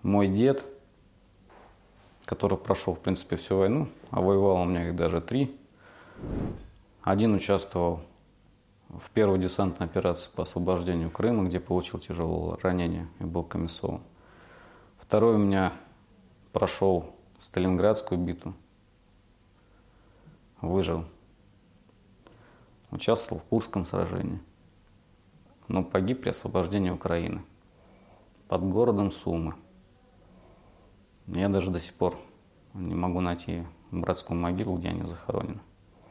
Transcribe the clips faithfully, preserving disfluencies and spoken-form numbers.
мой дед, который прошел, в принципе, всю войну, а воевал у меня их даже три. Один участвовал в первой десантной операции по освобождению Крыма, где получил тяжелое ранение и был комиссован. Второй у меня прошел Сталинградскую битву, выжил. Участвовал в Курском сражении, но погиб при освобождении Украины под городом Сумы. Я даже до сих пор не могу найти братскую могилу, где они захоронены.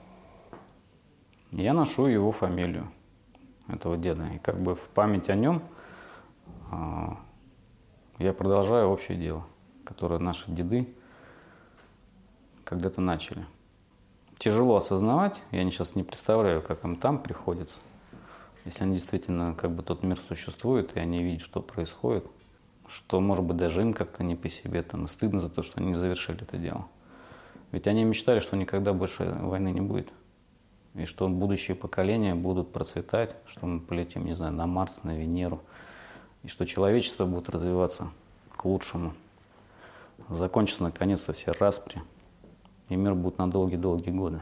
Я ношу его фамилию, этого деда, и как бы в память о нем э, я продолжаю общее дело, которое наши деды когда-то начали. Тяжело осознавать, я сейчас не представляю, как им там приходится, если они действительно, как бы тот мир существует, и они видят, что происходит, что, может быть, даже им как-то не по себе, там, и стыдно за то, что они не завершили это дело. Ведь они мечтали, что никогда больше войны не будет, и что будущие поколения будут процветать, что мы полетим, не знаю, на Марс, на Венеру, и что человечество будет развиваться к лучшему. Закончатся, наконец-то, все распри, и мир будет на долгие-долгие годы.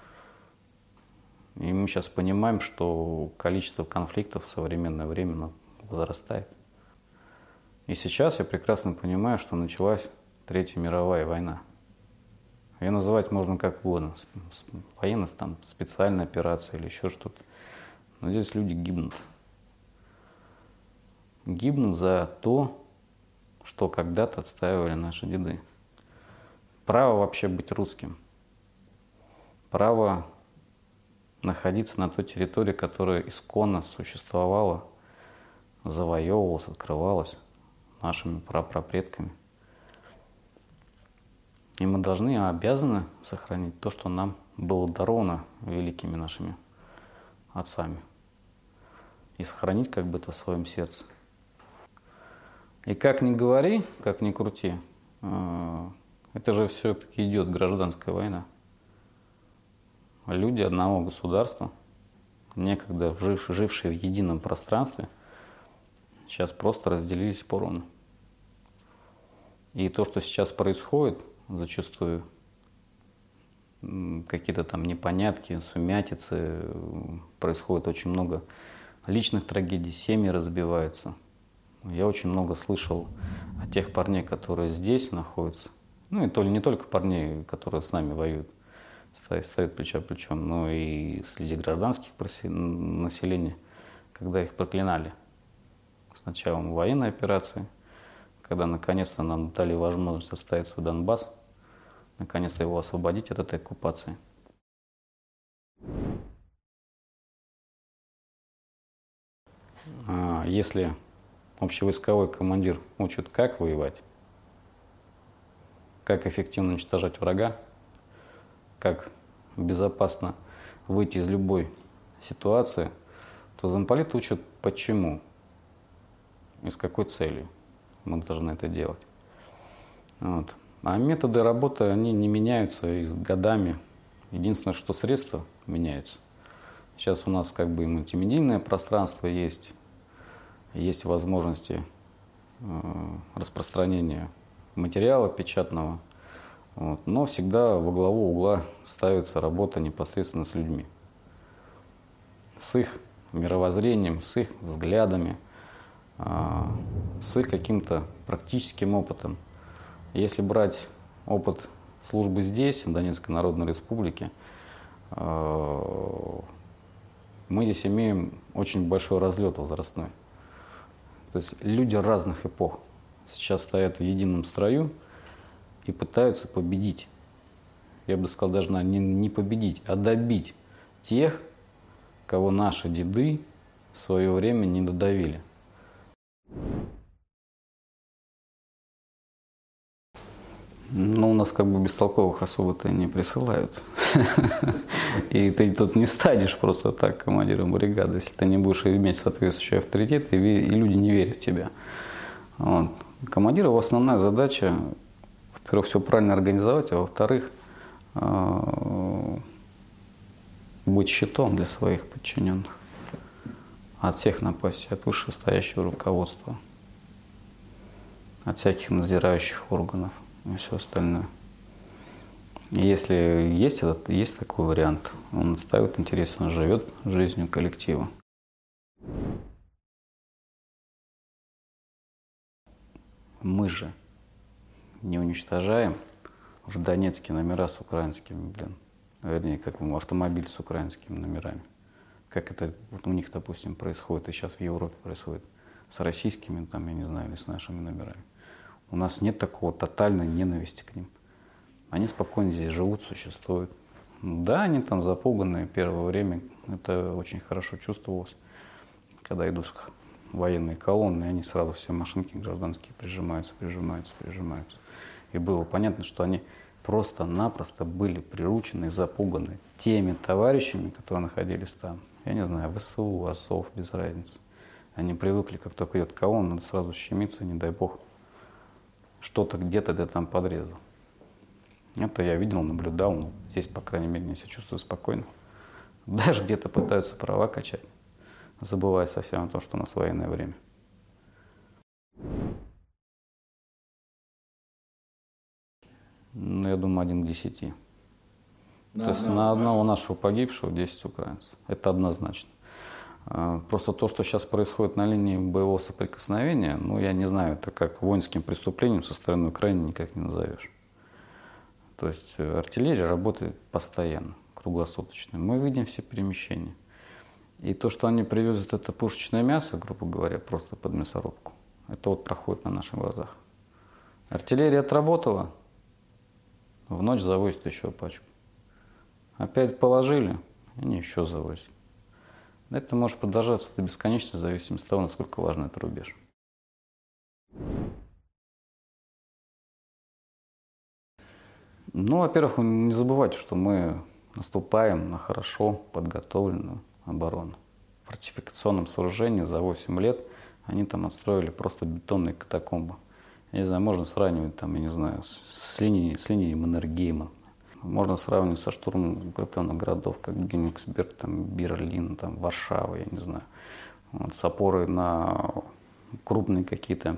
И мы сейчас понимаем, что количество конфликтов в современное время возрастает. И сейчас я прекрасно понимаю, что началась Третья мировая война. Ее называть можно как угодно, военная там, специальная операция или еще что-то. Но здесь люди гибнут. Гибнут за то, что когда-то отстаивали наши деды. Право вообще быть русским. Право находиться на той территории, которая исконно существовала, завоевывалась, открывалась нашими прапрапредками. И мы должны, а обязаны сохранить то, что нам было даровано великими нашими отцами. И сохранить как бы это в своем сердце. И как ни говори, как ни крути, это же все-таки идет гражданская война. Люди одного государства, некогда жившие, жившие в едином пространстве, сейчас просто разделились поровну. И то, что сейчас происходит, зачастую какие-то там непонятки, сумятицы, происходит очень много личных трагедий, семьи разбиваются. Я очень много слышал о тех парней, которые здесь находятся, ну и то ли не только парней, которые с нами воюют, стоят, стоят плечо к плечу, но и среди гражданских населения, когда их проклинали. С началом военной операции, когда наконец-то нам дали возможность оставить свой Донбасс, наконец-то его освободить от этой оккупации. Если общевойсковой командир учит, как воевать, как эффективно уничтожать врага, как безопасно выйти из любой ситуации, то замполит учат, почему и с какой целью мы должны это делать. Вот. А методы работы, они не меняются и годами. Единственное, что средства меняются. Сейчас у нас как бы и мультимедийное пространство есть, есть возможности э, распространения материала печатного, вот. Но всегда во главу угла ставится работа непосредственно с людьми, с их мировоззрением, с их взглядами, э, с их каким-то практическим опытом. Если брать опыт службы здесь, в Донецкой Народной Республике, мы здесь имеем очень большой разлет возрастной. То есть люди разных эпох сейчас стоят в едином строю и пытаются победить. Я бы сказал, даже не, не победить, а добить тех, кого наши деды в свое время не додавили. Ну, у нас как бы бестолковых особо-то не присылают. И ты тут не станешь просто так командиром бригады, если ты не будешь иметь соответствующий авторитет, и люди не верят в тебя. Вот. Командира, его основная задача, во-первых, все правильно организовать, а во-вторых, быть щитом для своих подчиненных. От всех напасти, от вышестоящего руководства. от всяких надзирающих органов и все остальное. И если есть, этот, есть такой вариант, он отстаивает интерес, он живет жизнью коллектива. Мы же не уничтожаем в Донецке номера с украинскими, блин, вернее, как автомобиль с украинскими номерами. Как это вот у них, допустим, происходит, и сейчас в Европе происходит, с российскими, там, я не знаю, или с нашими номерами. У нас нет такого тотальной ненависти к ним. Они спокойно здесь живут, существуют. Да, они там запуганные первое время, это очень хорошо чувствовалось, когда идут военные колонны, и они сразу все машинки гражданские прижимаются, прижимаются, прижимаются. И было понятно, что они просто-напросто были приручены и запуганы теми товарищами, которые находились там. Я не знаю, ВСУ, Азов, без разницы. Они привыкли, как только идет колонна, надо сразу щемиться, не дай бог, что-то где-то ты там подрезал. Это я видел, наблюдал, но здесь, по крайней мере, я себя чувствую спокойно. Даже где-то пытаются права качать, забывая совсем о том, что у нас военное время. Ну, я думаю, один к десяти. На, То есть на, на одного нашего погибшего десять украинцев. Это однозначно. Просто то, что сейчас происходит на линии боевого соприкосновения, ну, я не знаю, это как воинским преступлением со стороны Украины никак не назовешь. То есть артиллерия работает постоянно, круглосуточно. Мы видим все перемещения. И то, что они привезут это пушечное мясо, грубо говоря, просто под мясорубку, это вот проходит на наших глазах. Артиллерия отработала, в ночь завозят еще пачку. Опять положили, они еще завозят. Это может продолжаться до бесконечности, в зависимости от того, насколько важен этот рубеж. Ну, во-первых, не забывайте, что мы наступаем на хорошо подготовленную оборону. В фортификационном сооружении за восемь лет они там отстроили просто бетонные катакомбы. Я не знаю, можно сравнивать там, я не знаю, с линией, с линией Маннергейма. Можно сравнивать со штурмом укрепленных городов, как Гёнигсберг, там, Берлин, там, Варшава, я не знаю. Вот, с опорой на крупные какие-то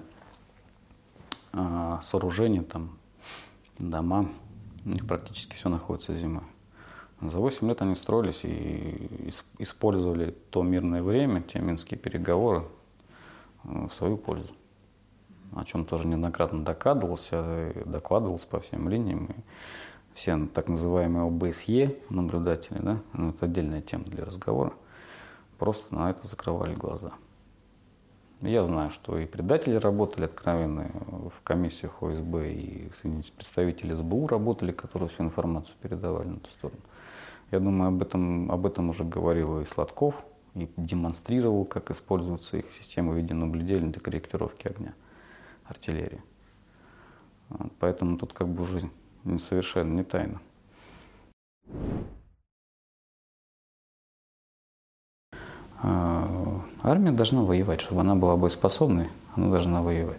а, сооружения, там, дома. У них практически все находится зимой. За восемь лет они строились и использовали то мирное время, те минские переговоры в свою пользу. О чем тоже неоднократно докладывался, докладывался по всем линиям. И все так называемые ОБСЕ наблюдатели, да, ну, это отдельная тема для разговора, просто на это закрывали глаза. Я знаю, что и предатели работали откровенно в комиссиях ОСБ, и представители СБУ работали, которые всю информацию передавали на ту сторону. Я думаю, об этом, об этом уже говорил и Сладков, и демонстрировал, как используются их системы видеонаблюдения для корректировки огня артиллерии. Поэтому тут как бы уже совершенно не тайна. Армия должна воевать, чтобы она была боеспособной, она должна воевать.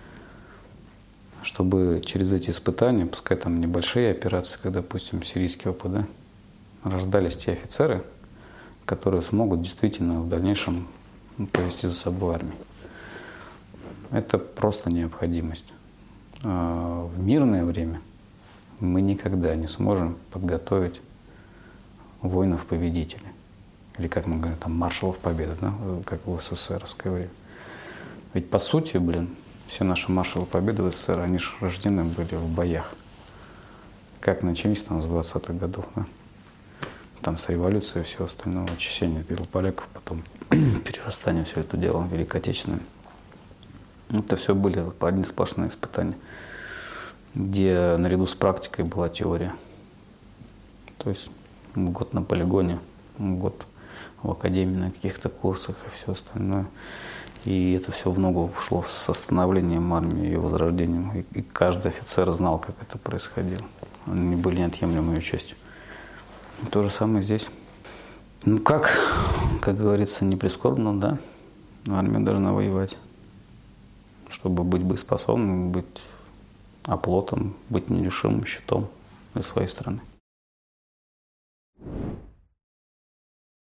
Чтобы через эти испытания, пускай там небольшие операции, как, допустим, сирийский опыт, да, рождались те офицеры, которые смогут действительно в дальнейшем повести за собой армию. Это просто необходимость. В мирное время мы никогда не сможем подготовить воинов-победителей. Или, как мы говорим, там, маршалов победы, да, как в СССРское время. Ведь по сути, блин, все наши маршалы победы в СССР, они же рождены были в боях. Как начались там с двадцатых годов, да? Там с революцией и все остальное, очищение белополяков, потом перерастание все это дело в Великой Отечественной. Это все были одни сплошные испытания, где наряду с практикой была теория. То есть год на полигоне, год в академии на каких-то курсах и все остальное. И это все в ногу шло с становлением армии и возрождением. И, и каждый офицер знал, как это происходило. Они были неотъемлемой ее частью. И то же самое здесь. Ну как, как говорится, не прискорбно, да? Армия должна воевать, чтобы быть боеспособным, быть оплотом, быть нерушимым щитом для своей страны.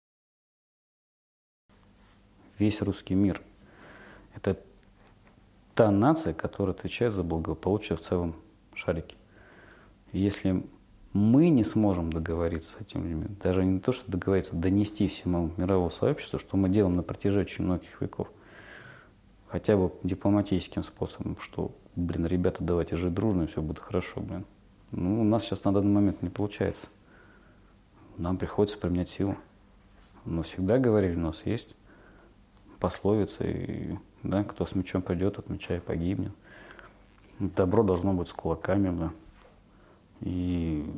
Весь русский мир – это та нация, которая отвечает за благополучие в целом шарике. Если мы не сможем договориться с этими людьми, даже не то, что договориться, донести всему мировому сообществу, что мы делаем на протяжении очень многих веков, хотя бы дипломатическим способом, что, блин, ребята, давайте жить дружно, и все будет хорошо, блин. Ну, у нас сейчас на данный момент не получается. Нам приходится применять силу. Но всегда говорили, у нас есть пословица, и, да, кто с мечом придет, от меча и погибнет. Добро должно быть с кулаками, да. И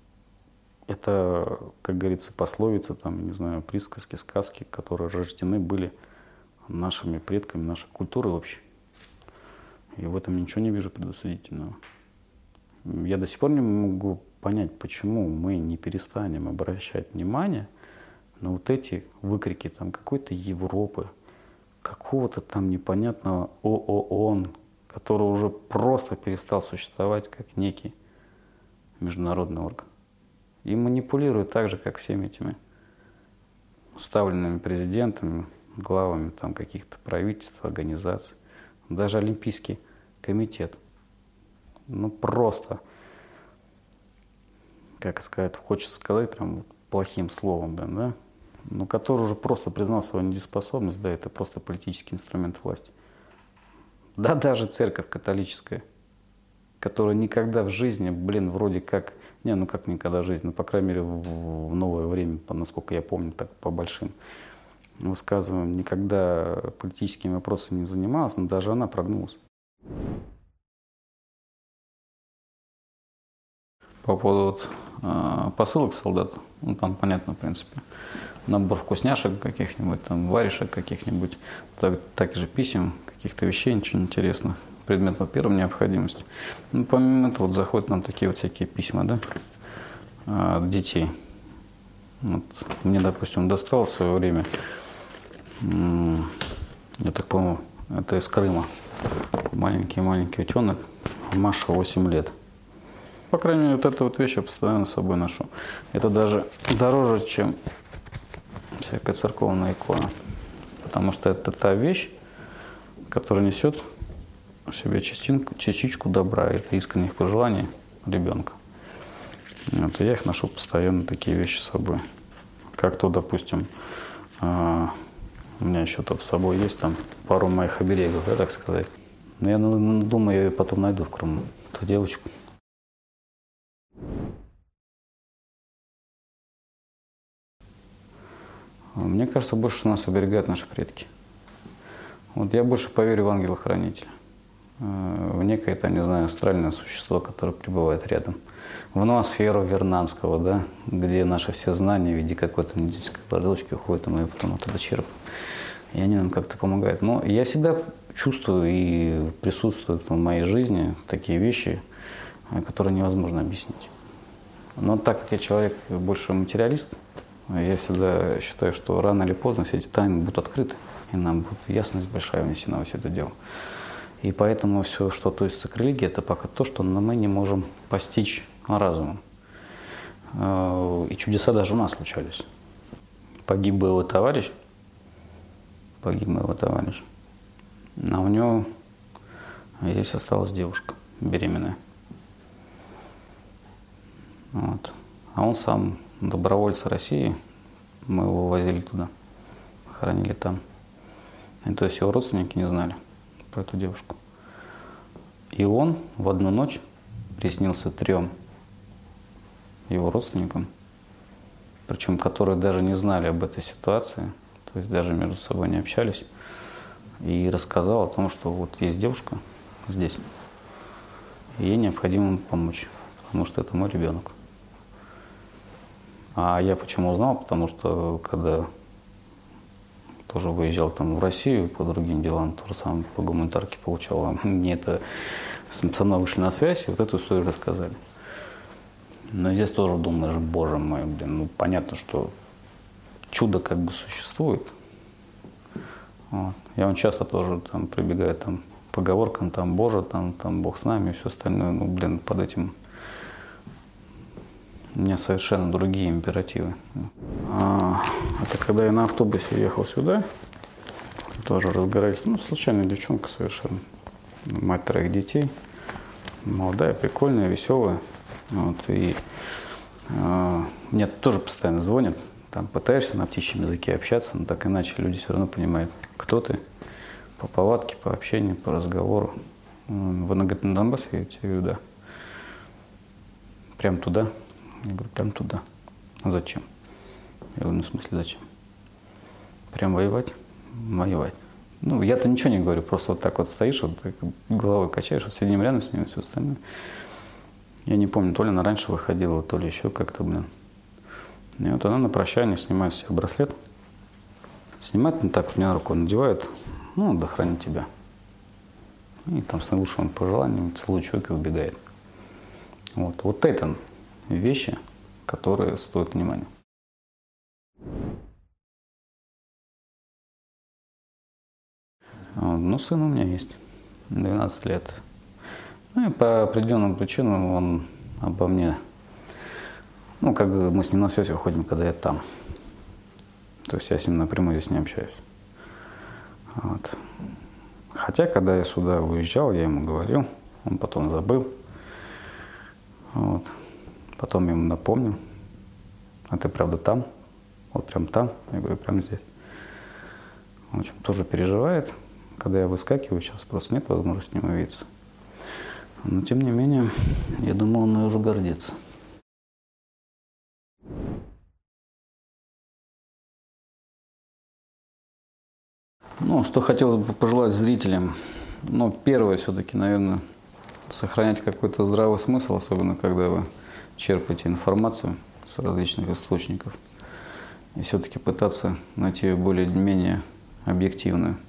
это, как говорится, пословицы, там, не знаю, присказки, сказки, которые рождены были нашими предками, нашей культурой общей. И в этом ничего не вижу предосудительного. Я до сих пор не могу понять, почему мы не перестанем обращать внимание на вот эти выкрики там какой-то Европы, какого-то там непонятного ООН, который уже просто перестал существовать как некий международный орган. И манипулирует так же, как всеми этими ставленными президентами, главами там каких-то правительств, организаций. Даже Олимпийский комитет. Ну просто, как сказать, хочется сказать прям плохим словом, блин, да? Ну, который уже просто признал свою недееспособность, да, это просто политический инструмент власти. Да, даже церковь католическая, которая никогда в жизни, блин, вроде как, не, ну как никогда в жизни, ну, по крайней мере, в, в новое время, насколько я помню, так по большим высказываниям, никогда политическими вопросами не занималась, но даже она прогнулась. По поводу вот, э, посылок солдату, ну там понятно, в принципе, набор вкусняшек каких-нибудь, там варежек каких-нибудь, так, так же писем, каких-то вещей, ничего интересного, предметов первой необходимости. Ну, помимо этого вот заходят нам такие вот всякие письма, да, от детей. Вот, мне, допустим, досталось в свое время, я так помню, это из Крыма, маленький-маленький утенок, Маша, восемь лет. По крайней мере, вот эту вот вещь я постоянно с собой ношу. Это даже дороже, чем всякая церковная икона. Потому что это та вещь, которая несет в себе частинку, частичку добра. Это искренних пожеланий ребенка. Вот, и я их ношу постоянно, такие вещи с собой. Как то, допустим, у меня еще тут с собой есть там пару моих оберегов, да, так сказать. Но я думаю, я ее потом найду в Крыму, эту девочку. Мне кажется, больше нас оберегают наши предки. Вот я больше поверю в ангела-хранителя, в некое, это, не знаю, астральное существо, которое пребывает рядом. В ноосферу Вернадского, да, где наши все знания в виде какой-то медицинской кладовочки уходят, и мы потом оттуда черпаем. И они нам как-то помогают. Но я всегда чувствую и присутствуют в моей жизни такие вещи, которые невозможно объяснить. Но так как я человек больше материалист, я всегда считаю, что рано или поздно все эти тайны будут открыты, и нам будет ясность большая внесена во все это дело. И поэтому все, что относится к религии, это пока то, что мы не можем постичь разумом. И чудеса даже у нас случались. Погиб боевой товарищ, погиб боевой товарищ, а у него здесь осталась девушка беременная. Вот. А он сам добровольцы России, мы его возили туда, хоронили там. И то есть его родственники не знали про эту девушку. И он в одну ночь приснился трем его родственникам, причем которые даже не знали об этой ситуации, то есть даже между собой не общались, и рассказал о том, что вот есть девушка здесь, и ей необходимо ему помочь, потому что это мой ребенок. А я почему узнал? Потому что когда тоже выезжал там в Россию по другим делам, то же самое по гуманитарке получал. Мне это со мной вышли на связь и вот эту историю рассказали. Но здесь тоже думаешь, боже мой, блин, ну понятно, что чудо как бы существует. Вот. Я он часто тоже там прибегаю там поговоркам, там Боже, там, там Бог с нами и все остальное. Ну, блин, под этим у меня совершенно другие императивы. А, это когда я на автобусе ехал сюда, тоже разгорались, ну, случайная девчонка совершенно. мать троих детей, молодая, прикольная, веселая. Вот, и э, мне тоже постоянно звонят, там пытаешься на птичьем языке общаться, но так иначе люди все равно понимают, кто ты, по повадке, по общению, по разговору. Вы на Донбасс едете? Я говорю, да. Прям туда? Я говорю, прям туда. А зачем? Я говорю, ну в смысле зачем? Прям воевать? Воевать. Ну, я-то ничего не говорю, просто вот так вот стоишь, вот так головой качаешь, вот сидим рядом с ним и все остальное. Я не помню, то ли она раньше выходила, то ли еще как-то, блин. И вот она на прощание снимает с себя браслет. Снимает, ну так вот мне на руку надевает, ну, да храни тебя. И там с наилучшим пожеланием целует щеки и убегает. Вот. Вот это вещи, которые стоят внимания. Ну, сын у меня есть, двенадцать лет. Ну и по определенным причинам он обо мне, ну, как бы мы с ним на связь выходим, когда я там. То есть я с ним напрямую здесь не общаюсь. Вот. Хотя, когда я сюда уезжал, я ему говорил, он потом забыл. Вот. Потом я ему напомнил, а ты правда там? Вот прям там? Я говорю, прям здесь. Он очень тоже переживает. Когда я выскакиваю, сейчас просто нет возможности с ним увидеться. Но тем не менее, я думаю, он уже гордится. Ну, что хотелось бы пожелать зрителям. Ну, первое, все-таки, наверное, сохранять какой-то здравый смысл, особенно когда вы черпаете информацию с различных источников. И все-таки пытаться найти ее более-менее объективную.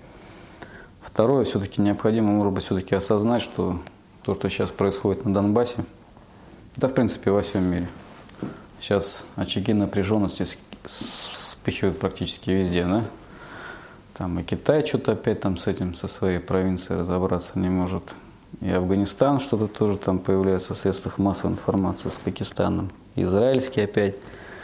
Второе, все-таки необходимо, может быть, все-таки осознать, что то, что сейчас происходит на Донбассе, да, в принципе, во всем мире. Сейчас очаги напряженности вспыхивают практически везде, да? Там и Китай что-то опять там с этим, со своей провинцией разобраться не может. И Афганистан что-то тоже там появляется в средствах массовой информации с Пакистаном. Израильский опять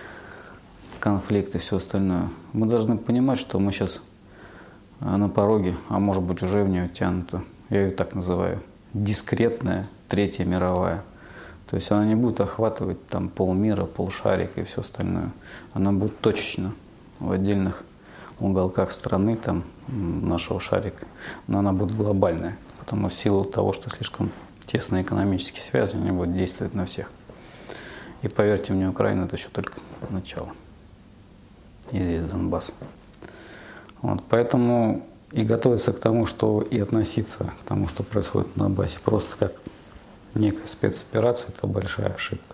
конфликт и все остальное. Мы должны понимать, что мы сейчас на пороге, а может быть уже в нее тянута, я ее так называю, дискретная Третья мировая. То есть она не будет охватывать там полмира, полшарика и все остальное. Она будет точечно в отдельных уголках страны, там, нашего шарика, но она будет глобальная, потому что в силу того, что слишком тесные экономические связи, они будут действовать на всех. И поверьте мне, Украина – это еще только начало. И здесь Донбасс. Вот, поэтому и готовиться к тому, что и относиться к тому, что происходит на Донбассе, просто как некая спецоперация – это большая ошибка.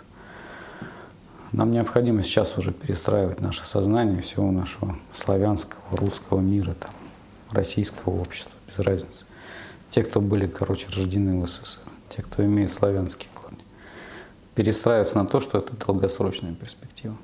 Нам необходимо сейчас уже перестраивать наше сознание всего нашего славянского, русского мира, там, российского общества, без разницы. Те, кто были, короче, рождены в СССР, те, кто имеет славянские корни. Перестраиваться на то, что это долгосрочная перспектива.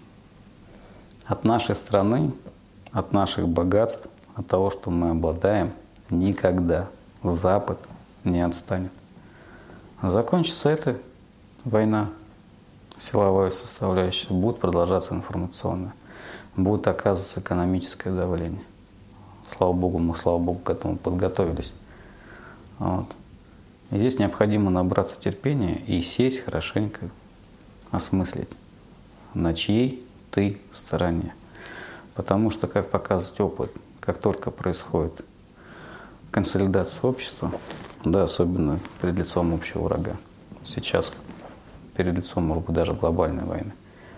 От нашей страны, от наших богатств, от того, что мы обладаем, никогда Запад не отстанет. Закончится эта война, силовая составляющая, будет продолжаться информационная, будет оказываться экономическое давление. Слава Богу, мы, слава Богу, к этому подготовились. Вот. И здесь необходимо набраться терпения и сесть хорошенько, осмыслить, на чьей ты стороне. Потому что, как показывает опыт, как только происходит консолидация общества, да, особенно перед лицом общего врага, сейчас перед лицом, может быть, даже глобальной войны,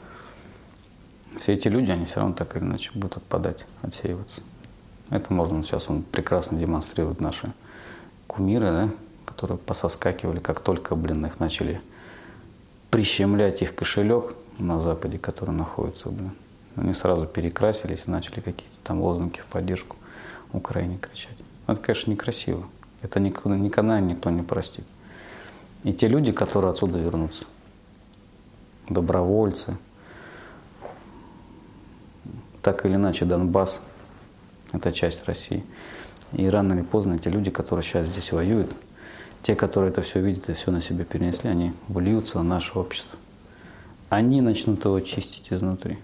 все эти люди, они все равно так или иначе будут отпадать, отсеиваться. Это можно сейчас он прекрасно демонстрирует наши кумиры, да, которые пососкакивали, как только, блин, их начали прищемлять их кошелек на Западе, который находится, блин. Они сразу перекрасились и начали какие-то там лозунги в поддержку Украине кричать. Это, конечно, некрасиво. Это никогда, никогда никто не простит. И те люди, которые отсюда вернутся, добровольцы, так или иначе Донбасс – это часть России. И рано или поздно эти люди, которые сейчас здесь воюют, те, которые это все видят и все на себя перенесли, они вольются в наше общество. Они начнут его чистить изнутри.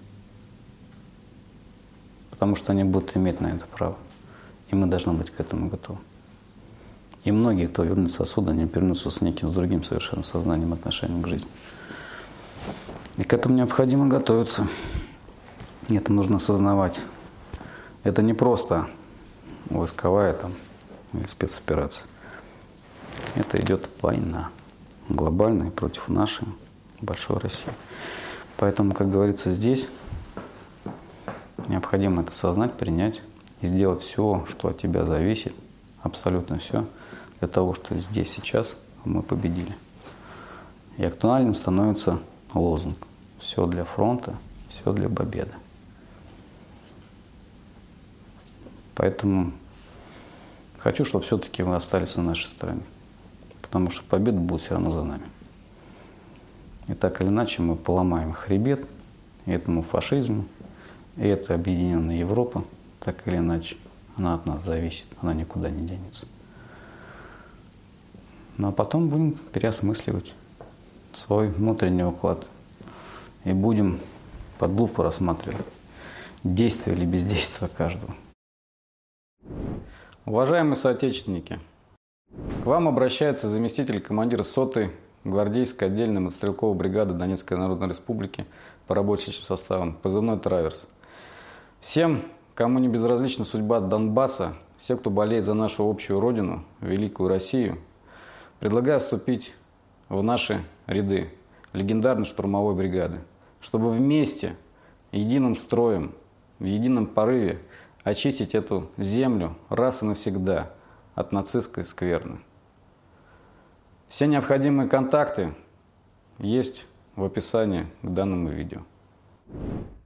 Потому что они будут иметь на это право. И мы должны быть к этому готовы. И многие, кто вернется отсюда, они вернутся с неким, с другим совершенно сознанием, отношением к жизни. И к этому необходимо готовиться. И это нужно осознавать. Это не просто войсковая там, или спецоперация. Это идет война глобальная против нашей большой России. Поэтому, как говорится, здесь необходимо это осознать, принять и сделать все, что от тебя зависит, абсолютно все, для того, чтобы здесь, сейчас мы победили. И актуальным становится лозунг «Все для фронта, все для победы». Поэтому хочу, чтобы все-таки вы остались на нашей стороне, потому что победа будет все равно за нами. И так или иначе мы поломаем хребет и этому фашизму, и эта объединенная Европа, так или иначе, она от нас зависит, она никуда не денется. Ну а потом будем переосмысливать свой внутренний уклад и будем под лупу рассматривать действие или бездействие каждого. Уважаемые соотечественники, к вам обращается заместитель командира сотой гвардейской отдельной мотострелковой бригады Донецкой Народной Республики по рабочим составам, позывной «Траверс». Всем, кому не безразлична судьба Донбасса, все, кто болеет за нашу общую родину, великую Россию, предлагаю вступить в наши ряды легендарной штурмовой бригады, чтобы вместе, единым строем, в едином порыве очистить эту землю раз и навсегда от нацистской скверны. Все необходимые контакты есть в описании к данному видео.